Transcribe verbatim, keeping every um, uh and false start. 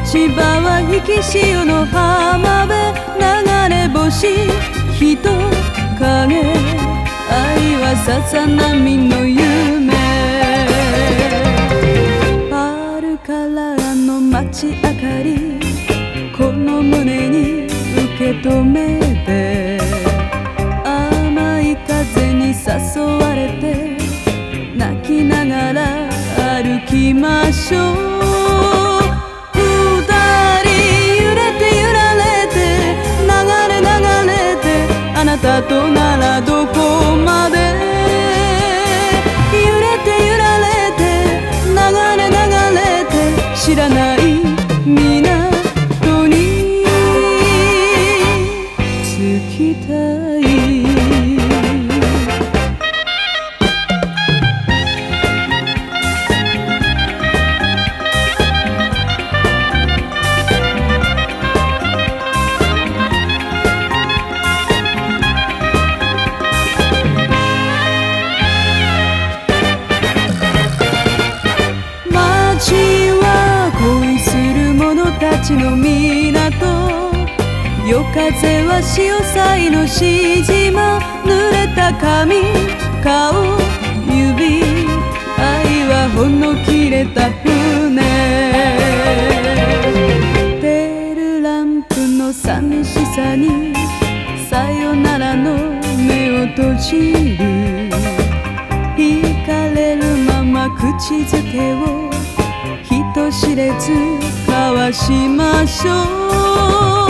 千葉は引き潮の浜辺、流れ星人影、愛はささ波の夢。パールカラーの街明かり、この胸に受け止めて、甘い風に誘われて泣きながら歩きましょう。あなたとならどこまで、揺れて揺られて流れ流れて、知らない港に着きたい。たちの港、夜風は潮騒のしじま、濡れた髪顔指、愛はほんの切れた船。テールランプの寂しさにさよならの目を閉じる、惹かれるまま口づけを人知れず交わしましょう。